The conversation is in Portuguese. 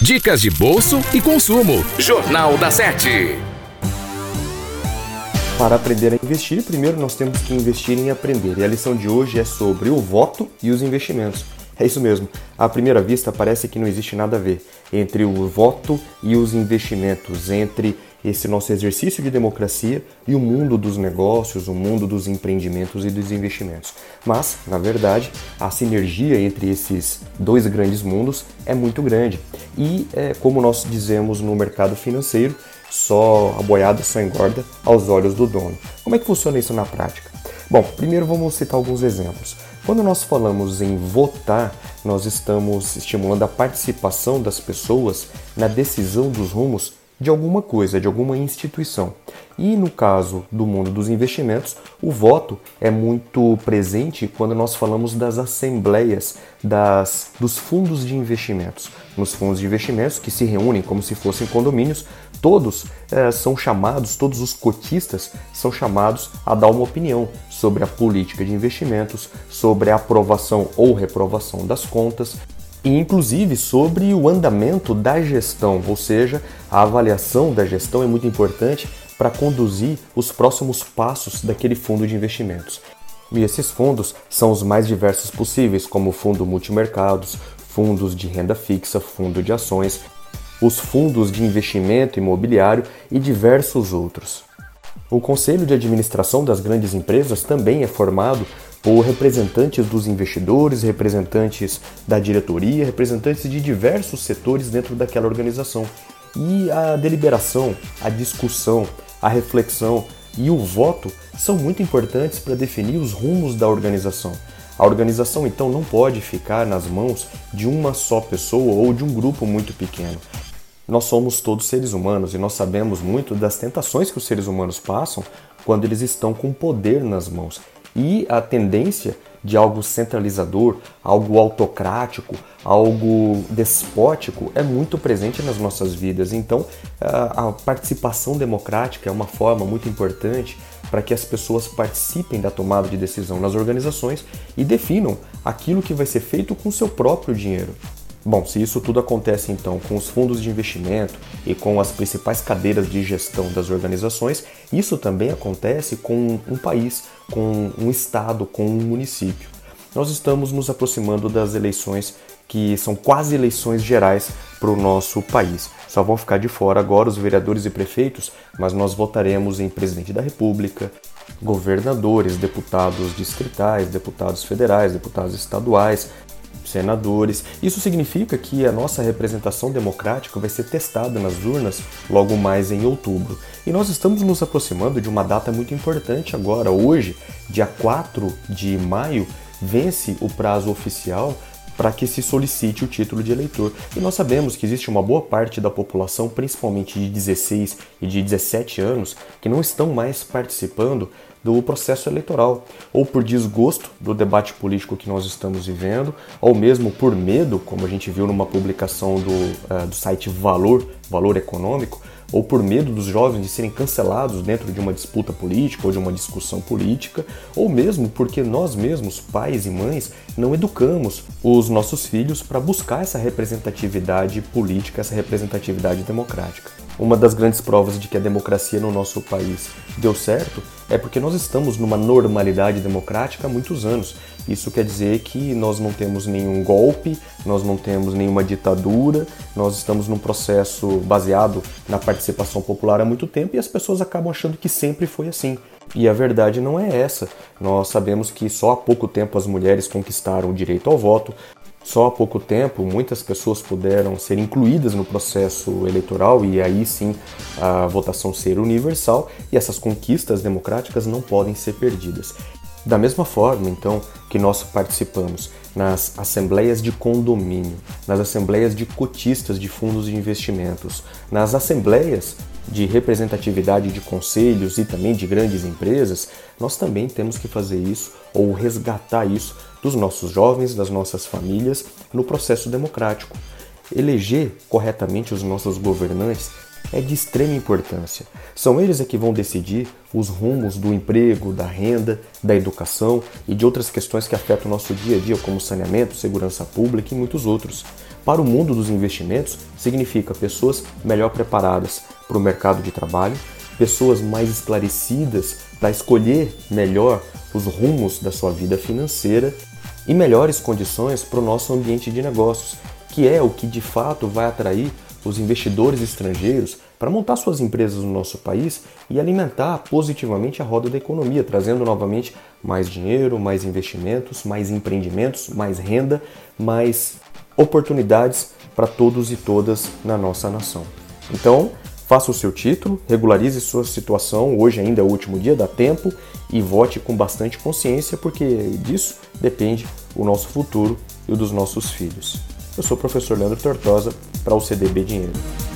Dicas de bolso e consumo. Jornal da 7. Para aprender a investir, primeiro nós temos que investir em aprender. E a lição de hoje é sobre o voto e os investimentos. É isso mesmo. À primeira vista parece que não existe nada a ver entre o voto e os investimentos, entre esse nosso exercício de democracia e o mundo dos negócios, o mundo dos empreendimentos e dos investimentos. Mas, na verdade, a sinergia entre esses dois grandes mundos é muito grande. E, como nós dizemos no mercado financeiro, só a boiada só engorda aos olhos do dono. Como é que funciona isso na prática? Bom, primeiro vamos citar alguns exemplos. Quando nós falamos em votar, nós estamos estimulando a participação das pessoas na decisão dos rumos de alguma coisa, de alguma instituição. E no caso do mundo dos investimentos, o voto é muito presente quando nós falamos das assembleias dos fundos de investimentos. Nos fundos de investimentos, que se reúnem como se fossem condomínios, todos são chamados, todos os cotistas são chamados a dar uma opinião sobre a política de investimentos, sobre a aprovação ou reprovação das contas, e inclusive sobre o andamento da gestão, ou seja, a avaliação da gestão é muito importante para conduzir os próximos passos daquele fundo de investimentos. E esses fundos são os mais diversos possíveis, como fundo multimercados, fundos de renda fixa, fundo de ações, os fundos de investimento imobiliário e diversos outros. O Conselho de Administração das grandes empresas também é formado por representantes dos investidores, representantes da diretoria, representantes de diversos setores dentro daquela organização. E a deliberação, a discussão, a reflexão e o voto são muito importantes para definir os rumos da organização. A organização, então, não pode ficar nas mãos de uma só pessoa ou de um grupo muito pequeno. Nós somos todos seres humanos e nós sabemos muito das tentações que os seres humanos passam quando eles estão com poder nas mãos. E a tendência de algo centralizador, algo autocrático, algo despótico é muito presente nas nossas vidas. Então, a participação democrática é uma forma muito importante para que as pessoas participem da tomada de decisão nas organizações e definam aquilo que vai ser feito com o seu próprio dinheiro. Bom, se isso tudo acontece então com os fundos de investimento e com as principais cadeiras de gestão das organizações, isso também acontece com um país, com um estado, com um município. Nós estamos nos aproximando das eleições que são quase eleições gerais para o nosso país. Só vão ficar de fora agora os vereadores e prefeitos, mas nós votaremos em presidente da República, governadores, deputados distritais, deputados federais, deputados estaduais, senadores. Isso significa que a nossa representação democrática vai ser testada nas urnas logo mais em outubro. E nós estamos nos aproximando de uma data muito importante agora. Hoje, dia 4 de maio, vence o prazo oficial para que se solicite o título de eleitor. E nós sabemos que existe uma boa parte da população, principalmente de 16 e de 17 anos, que não estão mais participando do processo eleitoral, ou por desgosto do debate político que nós estamos vivendo, ou mesmo por medo, como a gente viu numa publicação do site Valor Econômico, ou por medo dos jovens de serem cancelados dentro de uma disputa política ou de uma discussão política, ou mesmo porque nós mesmos, pais e mães, não educamos os nossos filhos para buscar essa representatividade política, essa representatividade democrática. Uma das grandes provas de que a democracia no nosso país deu certo é porque nós estamos numa normalidade democrática há muitos anos. Isso quer dizer que nós não temos nenhum golpe, nós não temos nenhuma ditadura, nós estamos num processo baseado na participação popular há muito tempo e as pessoas acabam achando que sempre foi assim. E a verdade não é essa. Nós sabemos que só há pouco tempo as mulheres conquistaram o direito ao voto, só há pouco tempo muitas pessoas puderam ser incluídas no processo eleitoral e aí sim a votação ser universal, e essas conquistas democráticas não podem ser perdidas. Da mesma forma, então, que nós participamos nas assembleias de condomínio, nas assembleias de cotistas de fundos de investimentos, nas assembleias de representatividade de conselhos e também de grandes empresas, nós também temos que fazer isso ou resgatar isso dos nossos jovens, das nossas famílias no processo democrático. Eleger corretamente os nossos governantes é de extrema importância. São eles que vão decidir os rumos do emprego, da renda, da educação e de outras questões que afetam o nosso dia a dia, como saneamento, segurança pública e muitos outros. Para o mundo dos investimentos, significa pessoas melhor preparadas para o mercado de trabalho, pessoas mais esclarecidas para escolher melhor os rumos da sua vida financeira e melhores condições para o nosso ambiente de negócios, que é o que de fato vai atrair os investidores estrangeiros para montar suas empresas no nosso país e alimentar positivamente a roda da economia, trazendo novamente mais dinheiro, mais investimentos, mais empreendimentos, mais renda, mais oportunidades para todos e todas na nossa nação. Então, faça o seu título, regularize sua situação, hoje ainda é o último dia, dá tempo, e vote com bastante consciência, porque disso depende o nosso futuro e o dos nossos filhos. Eu sou o professor Leandro Tortosa para o CDB Dinheiro.